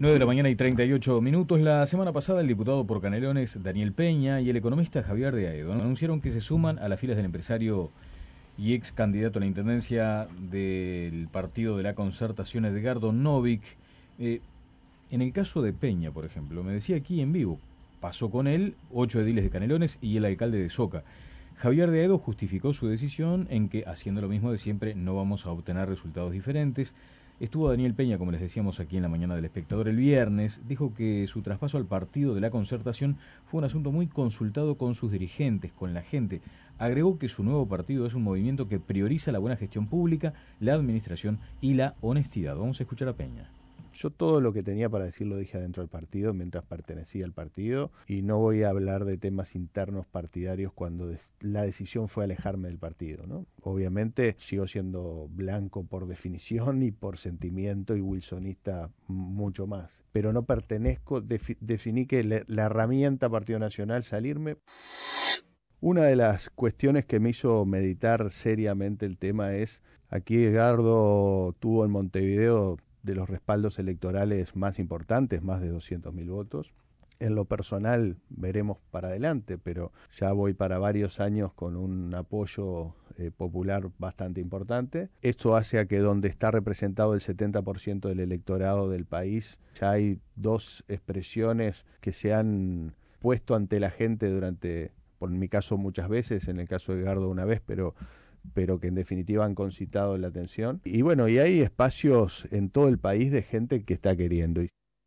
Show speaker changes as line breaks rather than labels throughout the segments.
9 de la mañana y 38 minutos. La semana pasada el diputado por Canelones, Daniel Peña, y el economista Javier de Aedo anunciaron que se suman a las filas del empresario y ex candidato a la intendencia del Partido de la Concertación, Edgardo Novick. En el caso de Peña, por ejemplo, me decía aquí en vivo, pasó con él 8 ediles de Canelones y el alcalde de Soca. Javier de Aedo justificó su decisión en que, haciendo lo mismo de siempre, no vamos a obtener resultados diferentes. Estuvo Daniel Peña, como les decíamos aquí en la mañana del Espectador el viernes, dijo que su traspaso al Partido de la Concertación fue un asunto muy consultado con sus dirigentes, con la gente. Agregó que su nuevo partido es un movimiento que prioriza la buena gestión pública, la administración y la honestidad. Vamos a escuchar a Peña.
Yo todo lo que tenía para decir lo dije adentro del partido mientras pertenecía al partido y no voy a hablar de temas internos partidarios cuando la decisión fue alejarme del partido, ¿no? Obviamente sigo siendo blanco por definición y por sentimiento y wilsonista mucho más, pero no pertenezco, definí que la herramienta Partido Nacional salirme. Una de las cuestiones que me hizo meditar seriamente el tema es, aquí Edgardo tuvo en Montevideo de los respaldos electorales más importantes, más de 200.000 votos. En lo personal veremos para adelante, pero ya voy para varios años con un apoyo popular bastante importante. Esto hace a que donde está representado el 70% del electorado del país, ya hay dos expresiones que se han puesto ante la gente durante, por mi caso muchas veces, en el caso de Edgardo una vez, pero que en definitiva han concitado la atención. Y bueno, y hay espacios en todo el país de gente que está queriendo.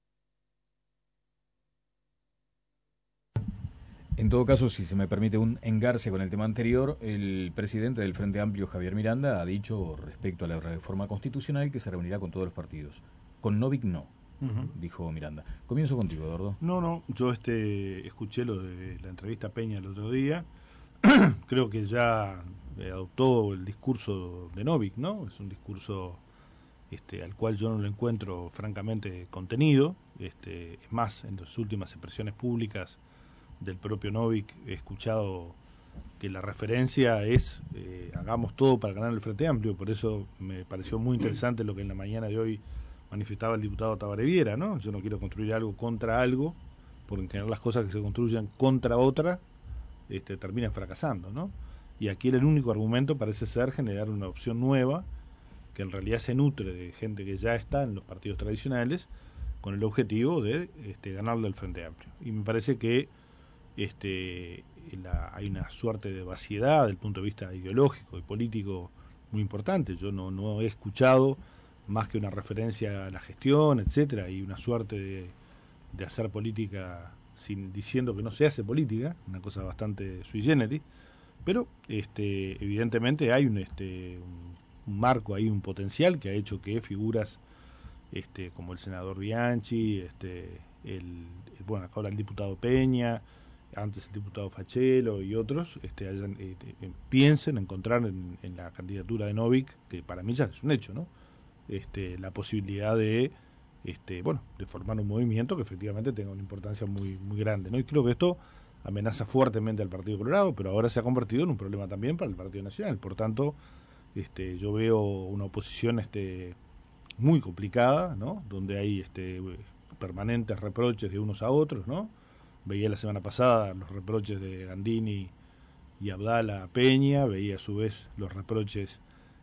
En todo caso, si se me permite un engarce con el tema anterior, el presidente del Frente Amplio, Javier Miranda, ha dicho respecto a la reforma constitucional que se reunirá con todos los partidos. Con Novick no, dijo Miranda. Comienzo contigo, Eduardo.
No, yo escuché lo de la entrevista a Peña el otro día. Creo que ya adoptó el discurso de Novick, ¿no? Es un discurso al cual yo no lo encuentro francamente contenido. Es más, en las últimas expresiones públicas del propio Novick he escuchado que la referencia es hagamos todo para ganar el Frente Amplio. Por eso me pareció muy interesante lo que en la mañana de hoy manifestaba el diputado Tabaré Viera, ¿no? Yo no quiero construir algo contra algo, porque en general las cosas que se construyan contra otra terminan fracasando, ¿no? Y aquí el único argumento parece ser generar una opción nueva que en realidad se nutre de gente que ya está en los partidos tradicionales con el objetivo de ganarle al Frente Amplio. Y me parece que hay una suerte de vaciedad desde el punto de vista ideológico y político muy importante. Yo no he escuchado más que una referencia a la gestión, etcétera, y una suerte de hacer política diciendo que no se hace política, una cosa bastante sui generis, pero evidentemente hay un marco ahí, un potencial que ha hecho que figuras como el senador Bianchi, bueno, ahora el diputado Peña, antes el diputado Fachelo y otros piensen encontrar en la candidatura de Novick, que para mí ya es un hecho, ¿no? La posibilidad de formar un movimiento que efectivamente tenga una importancia muy, muy grande, ¿no? Y creo que esto amenaza fuertemente al Partido Colorado, pero ahora se ha convertido en un problema también para el Partido Nacional. Por tanto, yo veo una oposición muy complicada, ¿no? Donde hay permanentes reproches de unos a otros, ¿no? Veía la semana pasada los reproches de Gandini y Abdala a Peña, veía a su vez los reproches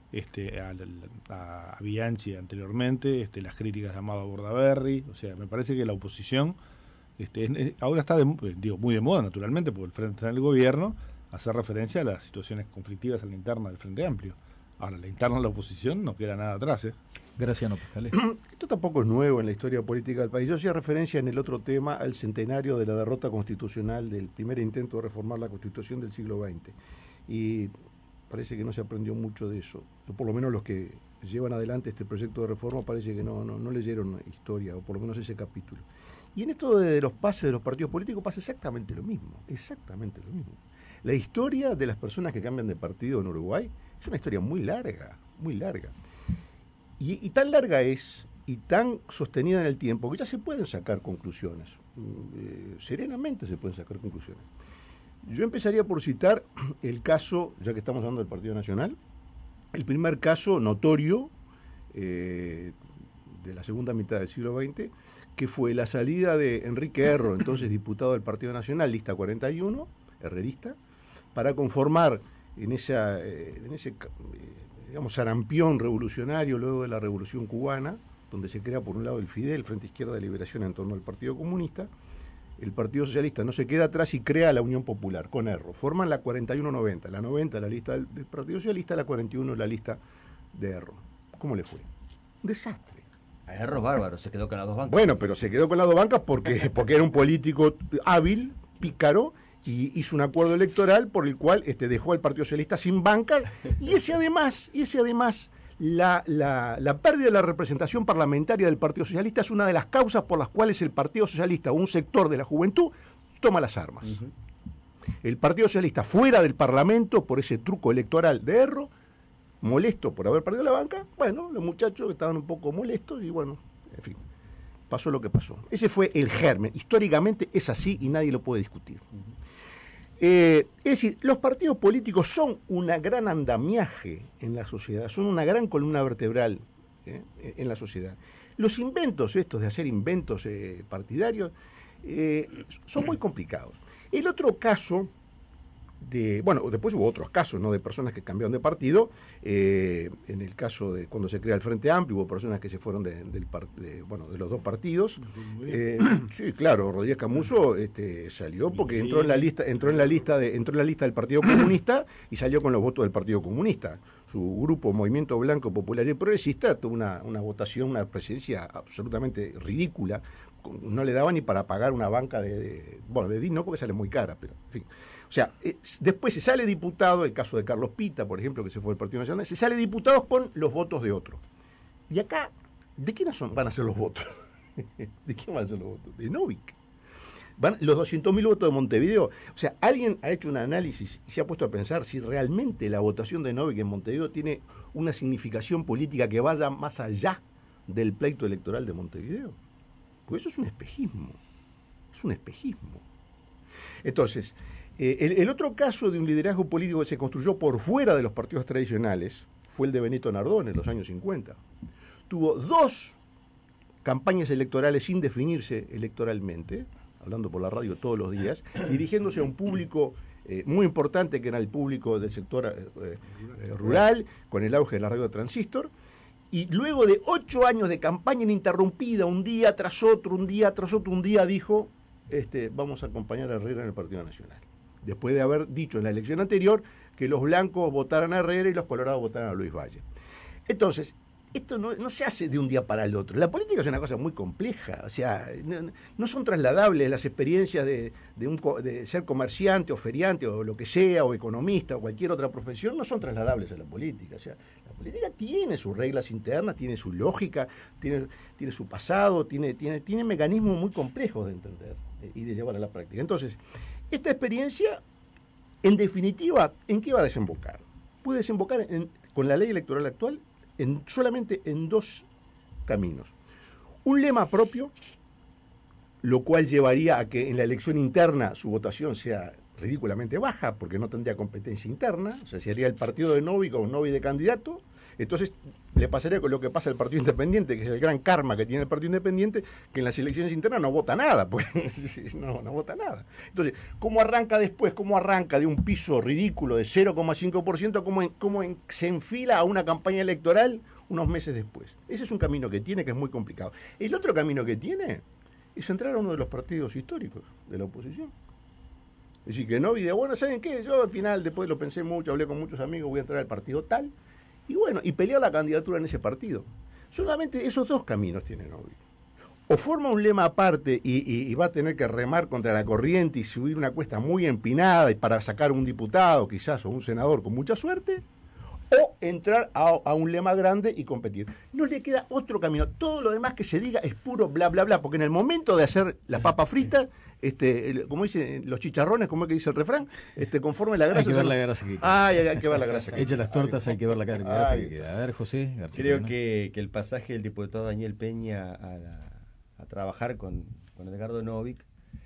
a Bianchi anteriormente, las críticas de Amado Bordaberry. O sea, me parece que la oposición ahora está muy de moda, naturalmente, porque el Frente está en el gobierno, hacer referencia a las situaciones conflictivas a la interna del Frente Amplio. Ahora, la interna de la oposición no queda nada atrás,
Graciano Pescale.
Esto tampoco es nuevo en la historia política del país. Yo hacía referencia en el otro tema al centenario de la derrota constitucional del primer intento de reformar la Constitución del siglo XX. Y parece que no se aprendió mucho de eso. O por lo menos los que llevan adelante este proyecto de reforma parece que no leyeron historia, o por lo menos ese capítulo. Y en esto de los pases de los partidos políticos pasa exactamente lo mismo. La historia de las personas que cambian de partido en Uruguay es una historia muy larga, muy larga. Y tan larga es, y tan sostenida en el tiempo, que ya se pueden sacar conclusiones. Serenamente se pueden sacar conclusiones. Yo empezaría por citar el caso, ya que estamos hablando del Partido Nacional, el primer caso notorio de la segunda mitad del siglo XX, que fue la salida de Enrique Erro, entonces diputado del Partido Nacional, lista 41, herrerista, para conformar en ese digamos, sarampión revolucionario luego de la Revolución Cubana, donde se crea por un lado el FIDE, el Frente Izquierda de Liberación en torno al Partido Comunista. El Partido Socialista no se queda atrás y crea la Unión Popular con Erro. Forman la 41-90, la 90 la lista del Partido Socialista, la 41 la lista de Erro. ¿Cómo le fue? Un desastre.
A Erro bárbaro, se quedó con las dos bancas.
Bueno, pero se quedó con las dos bancas porque era un político hábil, pícaro, y hizo un acuerdo electoral por el cual dejó al Partido Socialista sin banca, y ese además la pérdida de la representación parlamentaria del Partido Socialista es una de las causas por las cuales el Partido Socialista o un sector de la juventud toma las armas. Uh-huh. El Partido Socialista fuera del Parlamento por ese truco electoral de Erro, molesto por haber perdido la banca, bueno, los muchachos estaban un poco molestos y bueno, en fin, pasó lo que pasó. Ese fue el germen, históricamente es así y nadie lo puede discutir. Uh-huh. Es decir, los partidos políticos son una gran andamiaje en la sociedad, son una gran columna vertebral en la sociedad. Los inventos estos de hacer inventos partidarios son muy complicados. El otro caso después hubo otros casos, ¿no?, de personas que cambiaron de partido. En el caso de cuando se crea el Frente Amplio, hubo personas que se fueron de los dos partidos. Sí, claro, Rodríguez Camuso salió porque entró en la lista del Partido Comunista y salió con los votos del Partido Comunista. Su grupo Movimiento Blanco Popular y Progresista tuvo una votación, una presencia absolutamente ridícula. No le daba ni para pagar una banca de DIN, no porque sale muy cara, pero en fin. O sea, después se sale diputado, el caso de Carlos Pita, por ejemplo, que se fue del Partido Nacional, se sale diputado con los votos de otro. Y acá, ¿de quién van a ser los votos? ¿De quién van a ser los votos? De Novik. Van los 200.000 votos de Montevideo. O sea, alguien ha hecho un análisis y se ha puesto a pensar si realmente la votación de Novik en Montevideo tiene una significación política que vaya más allá del pleito electoral de Montevideo. Pues eso es un espejismo. Es un espejismo. Entonces, el otro caso de un liderazgo político que se construyó por fuera de los partidos tradicionales fue el de Benito Nardone en los años 50. Tuvo 2 campañas electorales sin definirse electoralmente, hablando por la radio todos los días, dirigiéndose a un público muy importante que era el público del sector rural, con el auge de la radio transistor. Y luego de 8 años de campaña ininterrumpida, un día tras otro, dijo, vamos a acompañar a Herrera en el Partido Nacional. Después de haber dicho en la elección anterior que los blancos votaran a Herrera y los colorados votaran a Luis Valle. Entonces, esto no se hace de un día para el otro. La política es una cosa muy compleja. O sea, no son trasladables las experiencias de ser comerciante o feriante o lo que sea, o economista o cualquier otra profesión, no son trasladables a la política. O sea, la política tiene sus reglas internas, tiene su lógica, tiene su pasado, tiene mecanismos muy complejos de entender y de llevar a la práctica. Entonces, esta experiencia, en definitiva, ¿en qué va a desembocar? Puede desembocar con la ley electoral actual solamente en 2 caminos. Un lema propio, lo cual llevaría a que en la elección interna su votación sea ridículamente baja, porque no tendría competencia interna, o sea, sería el partido de Novik o un Novik de candidato. Entonces le pasaría con lo que pasa al Partido Independiente, que es el gran karma que tiene el Partido Independiente, que en las elecciones internas no vota nada, pues no vota nada. Entonces, ¿cómo arranca después? ¿Cómo arranca de un piso ridículo de 0,5%? ¿Cómo se enfila a una campaña electoral unos meses después? Ese es un camino que tiene, que es muy complicado. El otro camino que tiene es entrar a uno de los partidos históricos de la oposición. Es decir, que no, y de bueno, ¿saben qué? Yo al final, después lo pensé mucho, hablé con muchos amigos, voy a entrar al partido tal, y bueno, y pelear la candidatura en ese partido. Solamente esos 2 caminos tiene Novik. O forma un lema aparte y va a tener que remar contra la corriente y subir una cuesta muy empinada y para sacar un diputado quizás o un senador con mucha suerte, o entrar a un lema grande y competir. No le queda otro camino. Todo lo demás que se diga es puro bla, bla, bla, porque en el momento de hacer la papa frita, como dicen los chicharrones, como es que dice el refrán, conforme la grasa...
Hay que ver la grasa que queda.
Hay que ver la grasa que queda.
Echa las tortas, hay que ver la grasa que queda. A ver, José García.
Creo que el pasaje del diputado Daniel Peña a trabajar con Edgardo Novik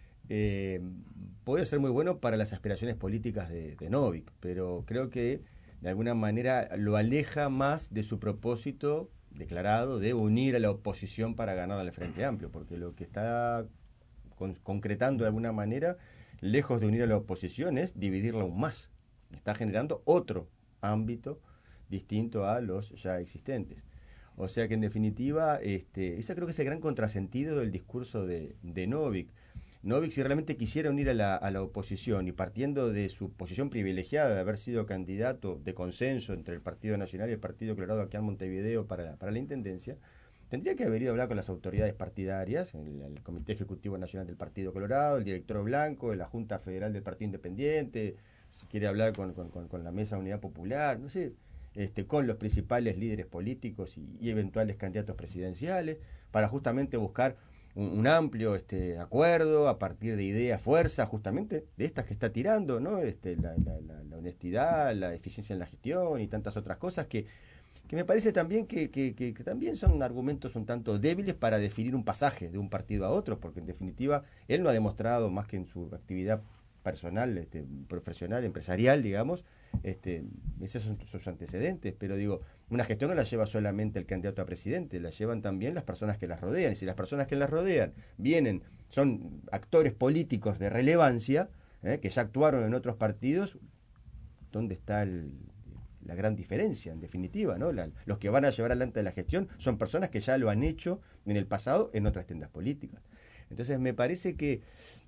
puede ser muy bueno para las aspiraciones políticas de Novik, pero creo que de alguna manera lo aleja más de su propósito declarado de unir a la oposición para ganar al Frente Amplio, porque lo que está concretando de alguna manera, lejos de unir a la oposición, es dividirla aún más. Está generando otro ámbito distinto a los ya existentes. O sea que en definitiva, ese creo que es el gran contrasentido del discurso de Novick. Novick, si realmente quisiera unir a la oposición y partiendo de su posición privilegiada de haber sido candidato de consenso entre el Partido Nacional y el Partido Colorado aquí en Montevideo para la Intendencia, tendría que haber ido a hablar con las autoridades partidarias, el Comité Ejecutivo Nacional del Partido Colorado, el Directorio Blanco, la Junta Federal del Partido Independiente, si quiere hablar con la Mesa de Unidad Popular, no sé, con los principales líderes políticos y eventuales candidatos presidenciales, para justamente buscar un amplio acuerdo a partir de ideas, fuerza, justamente de estas que está tirando, ¿no? La honestidad, la eficiencia en la gestión y tantas otras cosas que me parece también que también son argumentos un tanto débiles para definir un pasaje de un partido a otro, porque en definitiva él no ha demostrado más que en su actividad personal, profesional, empresarial, digamos, esos son sus antecedentes, pero digo, una gestión no la lleva solamente el candidato a presidente, la llevan también las personas que las rodean, y si las personas que las rodean son actores políticos de relevancia, que ya actuaron en otros partidos, ¿dónde está la gran diferencia, en definitiva, ¿no? Los que van a llevar adelante la gestión son personas que ya lo han hecho en el pasado en otras tiendas políticas. Entonces me parece que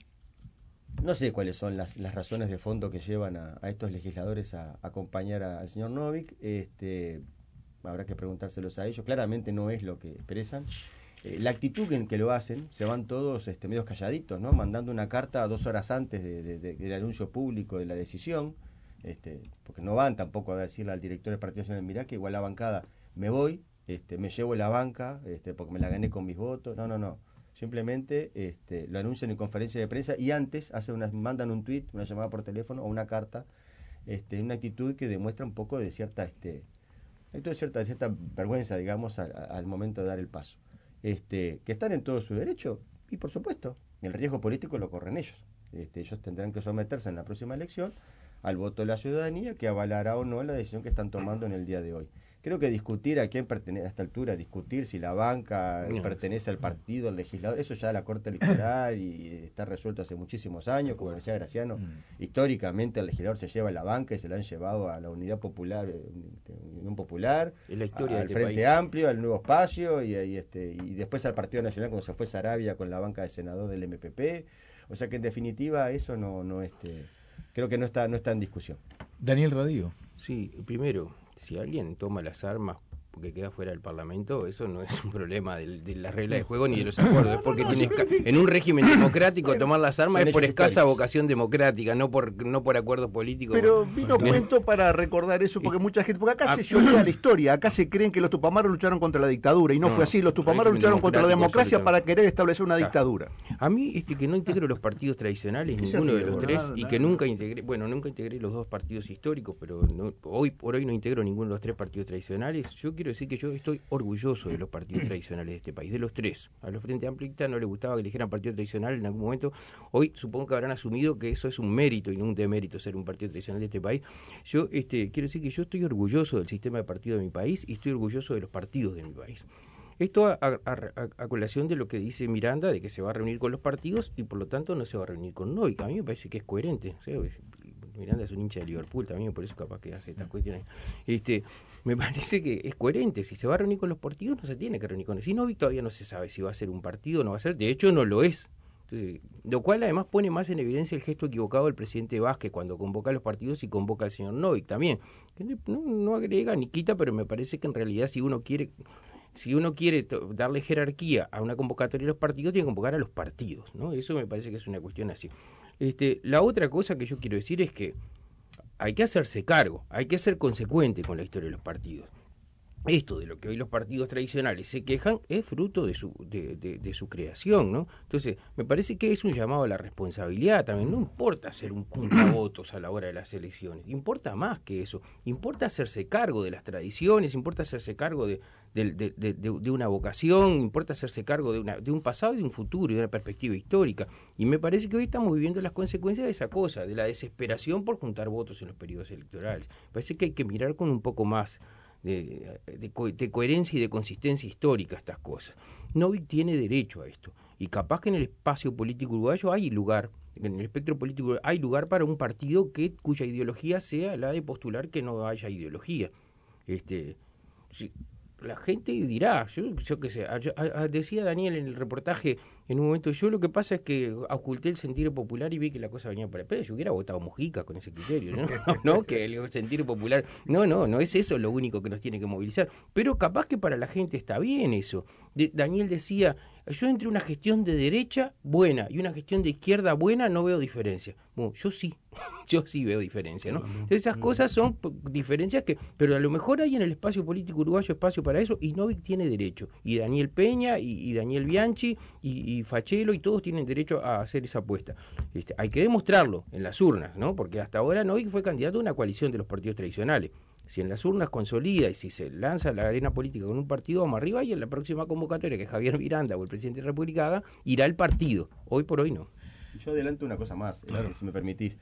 no sé cuáles son las razones de fondo que llevan a estos legisladores a acompañar al señor Novick. Habrá que preguntárselos a ellos. Claramente no es lo que expresan. La actitud en que lo hacen, se van todos medios calladitos, ¿no? Mandando una carta 2 horas antes del anuncio público de la decisión, porque no van tampoco a decirle al director del Partido Nacional, mirá que igual la bancada me voy, me llevo la banca, porque me la gané con mis votos. No. Simplemente lo anuncian en conferencia de prensa y antes mandan un tuit, una llamada por teléfono o una carta, una actitud que demuestra un poco de cierta vergüenza, digamos, al momento de dar el paso. Que están en todo su derecho y, por supuesto, el riesgo político lo corren ellos. Ellos tendrán que someterse en la próxima elección al voto de la ciudadanía que avalará o no la decisión que están tomando en el día de hoy. Creo que discutir a quién pertenece a esta altura, discutir si la banca pertenece al partido, al legislador, eso ya la Corte Electoral y está resuelto hace muchísimos años, como decía Graciano, históricamente el legislador se lleva a la banca y se la han llevado a la Unidad Popular, Unión Popular, al Frente Amplio, al Nuevo Espacio y después al Partido Nacional cuando se fue Saravia con la banca de senador del MPP. O sea que en definitiva eso no creo que no está en discusión.
Daniel Radío.
Sí, primero, si alguien toma las armas porque queda fuera del Parlamento, eso no es un problema de la regla de juego ni de los acuerdos, es porque en un régimen democrático tomar las armas es por escasa vocación democrática, no por acuerdos políticos.
Pero vino cuento para recordar eso, porque mucha gente, porque acá se olvida la historia, acá se creen que los tupamaros lucharon contra la dictadura, y no fue así, los tupamaros lucharon contra la democracia para querer establecer una dictadura.
A mí, que no integro los partidos tradicionales, ninguno de los tres, y que nunca integré los dos partidos históricos, pero hoy por hoy no integro ninguno de los tres partidos tradicionales. Yo quiero decir que yo estoy orgulloso de los partidos tradicionales de este país, de los tres. A los Frente Amplistas no les gustaba que eligieran partido tradicional en algún momento. Hoy supongo que habrán asumido que eso es un mérito y no un demérito ser un partido tradicional de este país. Yo quiero decir que yo estoy orgulloso del sistema de partido de mi país y estoy orgulloso de los partidos de mi país. Esto a colación de lo que dice Miranda, de que se va a reunir con los partidos y por lo tanto no se va a reunir con Novick. A mí me parece que es coherente. O sea, Miranda es un hincha de Liverpool también, por eso capaz que hace estas cuestiones. Me parece que es coherente. Si se va a reunir con los partidos, no se tiene que reunir con ellos. Si Novick todavía no se sabe si va a ser un partido o no va a ser. De hecho, no lo es. Entonces, lo cual además pone más en evidencia el gesto equivocado del presidente Vázquez cuando convoca a los partidos y convoca al señor Novick también. Que no agrega ni quita, pero me parece que en realidad si uno quiere darle jerarquía a una convocatoria de los partidos, tiene que convocar a los partidos, ¿no? Eso me parece que es una cuestión así. La otra cosa que yo quiero decir es que hay que hacerse cargo, hay que ser consecuente con la historia de los partidos. Esto de lo que hoy los partidos tradicionales se quejan es fruto de su creación, ¿no? Entonces, me parece que es un llamado a la responsabilidad también. No importa ser un cuntavotos a la hora de las elecciones, importa más que eso. Importa hacerse cargo de las tradiciones, importa hacerse cargo de una vocación, importa hacerse cargo de un pasado y de un futuro y de una perspectiva histórica. Y me parece que hoy estamos viviendo las consecuencias de esa cosa, de la desesperación por juntar votos en los periodos electorales. Me parece que hay que mirar con un poco más de coherencia y de consistencia histórica estas cosas. Novik tiene derecho a esto, y capaz que en el espacio político uruguayo hay lugar, en el espectro político hay lugar para un partido cuya ideología sea la de postular que no haya ideología. La gente dirá, yo qué sé, decía Daniel en el reportaje en un momento, yo lo que pasa es que oculté el sentir popular y vi que la cosa venía por ahí, pero yo hubiera votado Mujica con ese criterio, ¿no? Que el sentir popular, no es eso lo único que nos tiene que movilizar, pero capaz que para la gente está bien eso. Daniel decía, yo entre una gestión de derecha buena y una gestión de izquierda buena no veo diferencia. Bueno, yo sí veo diferencia, ¿no? Esas cosas son diferencias pero a lo mejor hay en el espacio político uruguayo espacio para eso, y Novik tiene derecho, y Daniel Peña, y Daniel Bianchi, y Fachelo, y todos tienen derecho a hacer esa apuesta. Hay que demostrarlo en las urnas, ¿no? Porque hasta ahora Novik fue candidato a una coalición de los partidos tradicionales. Si en las urnas consolida y si se lanza a la arena política con un partido, vamos arriba, y en la próxima convocatoria que Javier Miranda o el presidente de la República haga, irá el partido. Hoy por hoy no.
Yo adelanto una cosa más, claro. Si me permitís.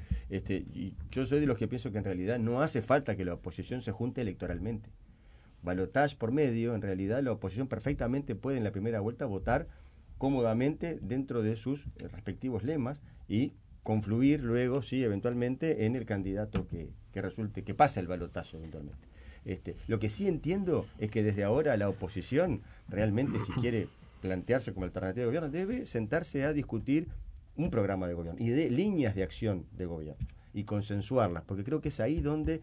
Yo soy de los que pienso que en realidad no hace falta que la oposición se junte electoralmente. Balotage por medio, en realidad la oposición perfectamente puede en la primera vuelta votar cómodamente dentro de sus respectivos lemas y confluir luego, sí, eventualmente, en el candidato que resulte, que pase el balotaje eventualmente. Lo que sí entiendo es que desde ahora la oposición realmente, si quiere plantearse como alternativa de gobierno, debe sentarse a discutir un programa de gobierno y de líneas de acción de gobierno y consensuarlas, porque creo que es ahí donde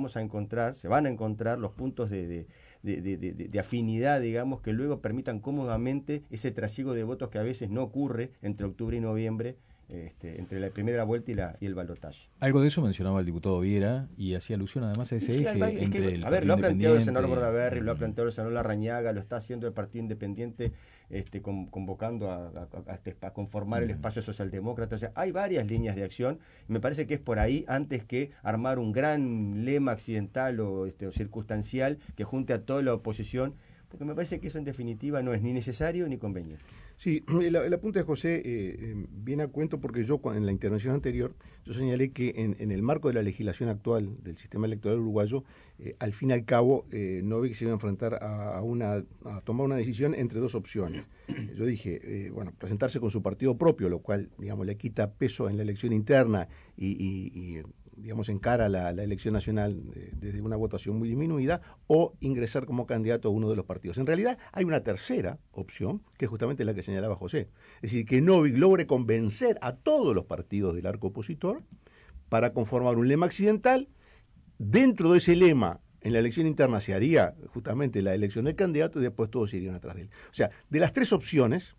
se van a encontrar los puntos de afinidad, digamos, que luego permitan cómodamente ese trasiego de votos que a veces no ocurre entre octubre y noviembre, entre la primera vuelta y el balotaje.
Algo de eso mencionaba el diputado Viera y hacía alusión además a ese eje entre el
a ver, lo ha planteado el senador Bordaberry, lo ha planteado el senador Larrañaga, lo está haciendo el Partido Independiente, convocando a conformar el espacio socialdemócrata. O sea, hay varias líneas de acción. Me parece que es por ahí, antes que armar un gran lema accidental o circunstancial que junte a toda la oposición, porque me parece que eso en definitiva no es ni necesario ni conveniente.
Sí, el apunte de José viene a cuento porque yo en la intervención anterior yo señalé que en el marco de la legislación actual del sistema electoral uruguayo, al fin y al cabo Novik se iba a enfrentar a tomar una decisión entre dos opciones. Yo dije, presentarse con su partido propio, lo cual, digamos, le quita peso en la elección interna y digamos, encara la elección nacional desde una votación muy disminuida, o ingresar como candidato a uno de los partidos. En realidad hay una tercera opción, que es justamente la que señalaba José. Es decir, que Novik logre convencer a todos los partidos del arco opositor para conformar un lema accidental. Dentro de ese lema, en la elección interna se haría justamente la elección del candidato y después todos se irían atrás de él. O sea, de las tres opciones,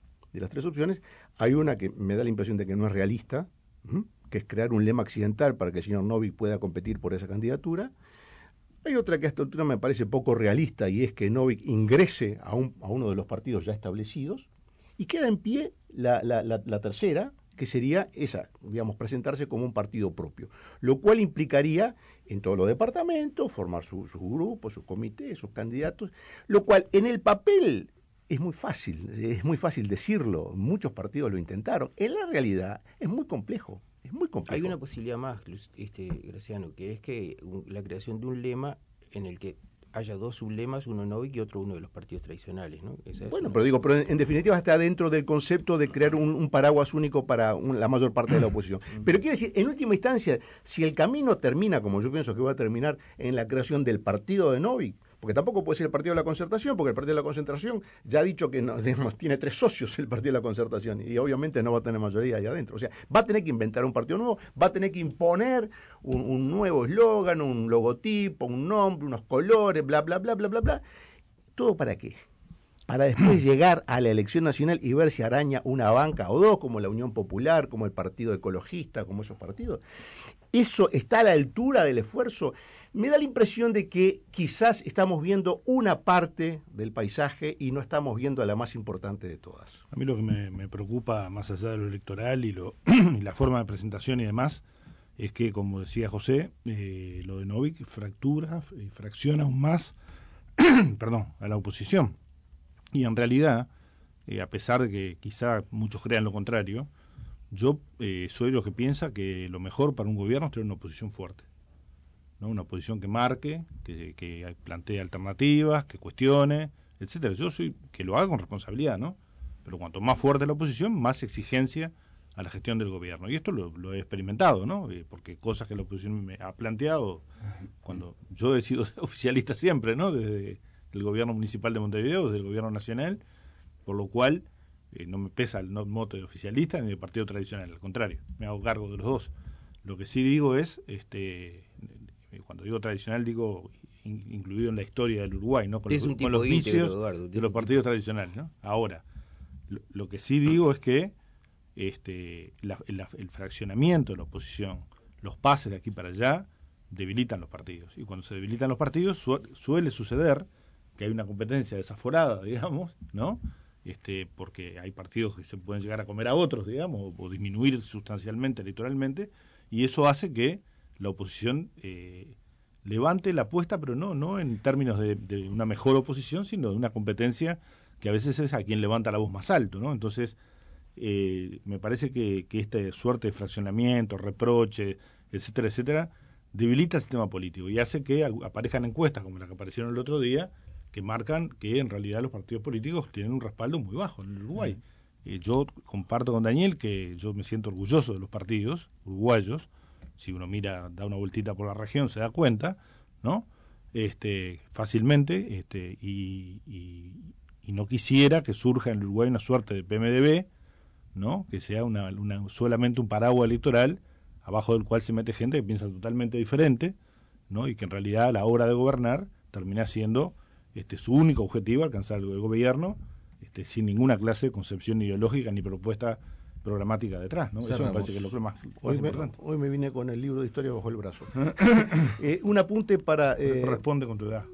hay una que me da la impresión de que no es realista, que es crear un lema accidental para que el señor Novik pueda competir por esa candidatura. Hay otra que a esta altura me parece poco realista, y es que Novik ingrese a uno de los partidos ya establecidos, y queda en pie la tercera, que sería esa, digamos, presentarse como un partido propio, lo cual implicaría en todos los departamentos formar sus grupos, sus comités, sus candidatos, lo cual en el papel es muy fácil decirlo, muchos partidos lo intentaron, en la realidad es muy complejo.
Hay una posibilidad más, Graciano, que es que la creación de un lema en el que haya dos sublemas, uno Novik y otro uno de los partidos tradicionales, ¿no?
Pero en definitiva está dentro del concepto de crear un paraguas único para la mayor parte de la oposición. Pero quiere decir, en última instancia, si el camino termina, como yo pienso que va a terminar, en la creación del partido de Novik, porque tampoco puede ser el Partido de la Concertación, porque el Partido de la Concertación ya ha dicho que tiene 3 socios el Partido de la Concertación, y obviamente no va a tener mayoría ahí adentro. O sea, va a tener que inventar un partido nuevo, va a tener que imponer un nuevo eslogan, un logotipo, un nombre, unos colores, bla, bla, bla, bla, bla, bla. ¿Todo para qué? Para después llegar a la elección nacional y ver si araña una banca o dos, como la Unión Popular, como el Partido Ecologista, como esos partidos. ¿Eso está a la altura del esfuerzo? Me da la impresión de que quizás estamos viendo una parte del paisaje y no estamos viendo la más importante de todas.
A mí lo que me preocupa, más allá de lo electoral y la forma de presentación y demás, es que, como decía José, lo de Novik fractura y fracciona aún más a la oposición. Y en realidad, a pesar de que quizá muchos crean lo contrario, yo soy de los que piensa que lo mejor para un gobierno es tener una oposición fuerte. ¿no? Una oposición que marque, que plantee alternativas, que cuestione, etcétera. Yo soy que lo haga con responsabilidad, ¿no? Pero cuanto más fuerte la oposición, más exigencia a la gestión del gobierno. Y esto lo he experimentado, ¿no? Porque cosas que la oposición me ha planteado, cuando yo he sido oficialista siempre, ¿no? Desde el gobierno municipal de Montevideo, desde el gobierno nacional, por lo cual no me pesa el mote de oficialista ni de partido tradicional, al contrario, me hago cargo de los dos. Lo que sí digo es, cuando digo tradicional, digo incluido en la historia del Uruguay, ¿no? Con los vicios de los partidos tradicionales, ¿no? Ahora, lo que sí digo es que el fraccionamiento de la oposición, los pases de aquí para allá, debilitan los partidos. Y cuando se debilitan los partidos, suele suceder que hay una competencia desaforada, digamos, ¿no? Porque hay partidos que se pueden llegar a comer a otros, digamos, o disminuir sustancialmente electoralmente, y eso hace que la oposición levante la apuesta, pero no en términos de una mejor oposición, sino de una competencia que a veces es a quien levanta la voz más alto, ¿no? Entonces, me parece que esta suerte de fraccionamiento, reproche, etcétera, etcétera, debilita el sistema político y hace que aparezcan encuestas como las que aparecieron el otro día, que marcan que en realidad los partidos políticos tienen un respaldo muy bajo en el Uruguay. Yo comparto con Daniel que yo me siento orgulloso de los partidos uruguayos. Si uno da una vueltita por la región se da cuenta, ¿no? Fácilmente, y no quisiera que surja en el Uruguay una suerte de PMDB, ¿no? Que sea solamente un paraguas electoral abajo del cual se mete gente que piensa totalmente diferente, ¿no? Y que en realidad a la hora de gobernar termina siendo su único objetivo alcanzar el gobierno, sin ninguna clase de concepción ideológica ni propuesta programática detrás, ¿no? Eso me parece que es lo más importante.
Hoy me vine con el libro de historia bajo el brazo. Un apunte para...
Responde con tu edad.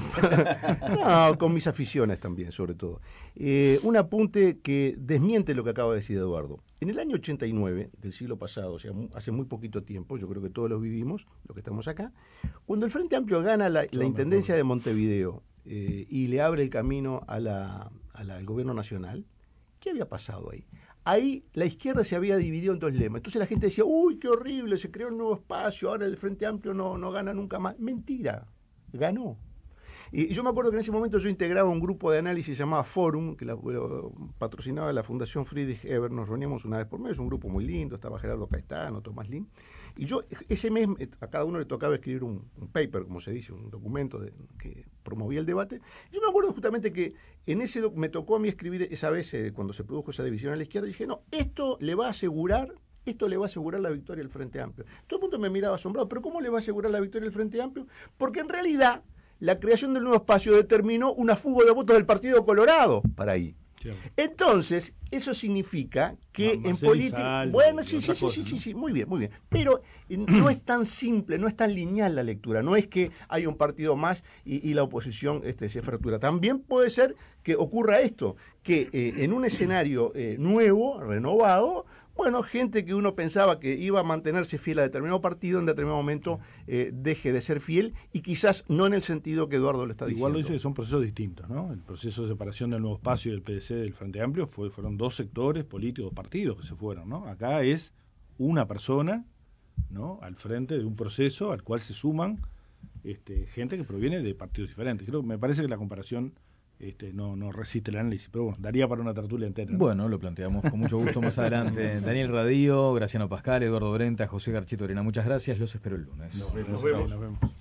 No, con mis aficiones también, sobre todo. Un apunte que desmiente lo que acaba de decir Eduardo. En el año 89 del siglo pasado, o sea, hace muy poquito tiempo, yo creo que todos lo vivimos, los que estamos acá, cuando el Frente Amplio gana la Intendencia de Montevideo y le abre el camino al gobierno nacional, ¿qué había pasado ahí? Ahí la izquierda se había dividido en dos lemas. Entonces la gente decía, uy, qué horrible, se creó un nuevo espacio, ahora el Frente Amplio no gana nunca más. Mentira, ganó. Y yo me acuerdo que en ese momento yo integraba un grupo de análisis llamado Forum, que lo patrocinaba la Fundación Friedrich Ebert. Nos reuníamos una vez por mes, un grupo muy lindo, estaba Gerardo Caetano, Tomás Lin. Y yo, ese mes, a cada uno le tocaba escribir un paper, como se dice, un documento que promovía el debate. Yo me acuerdo justamente que en ese me tocó a mí escribir esa vez, cuando se produjo esa división a la izquierda, y dije, no, esto le va a asegurar la victoria del Frente Amplio. Todo el mundo me miraba asombrado, pero ¿cómo le va a asegurar la victoria del Frente Amplio? Porque en realidad la creación del nuevo espacio determinó una fuga de votos del Partido Colorado para ahí. Entonces, eso significa que en política... Bueno, sí, muy bien. Pero no es tan simple, no es tan lineal la lectura. No es que haya un partido más y la oposición se fractura. También puede ser que ocurra esto, que en un escenario nuevo, renovado, bueno, gente que uno pensaba que iba a mantenerse fiel a determinado partido, en determinado momento deje de ser fiel, y quizás no en el sentido que Eduardo lo está diciendo.
Igual lo dice que son procesos distintos, ¿no? El proceso de separación del Nuevo Espacio y del PDC del Frente Amplio fueron dos sectores políticos, partidos que se fueron, ¿no? Acá es una persona, ¿no? Al frente de un proceso al cual se suman gente que proviene de partidos diferentes. Me parece que la comparación no resiste el análisis, pero bueno, daría para una tertulia entera, ¿no?
Bueno, lo planteamos con mucho gusto más adelante. Daniel Radío, Graciano Pascal, Eduardo Brenta, José Garchito Arena, muchas gracias, los espero el lunes.
Nos vemos.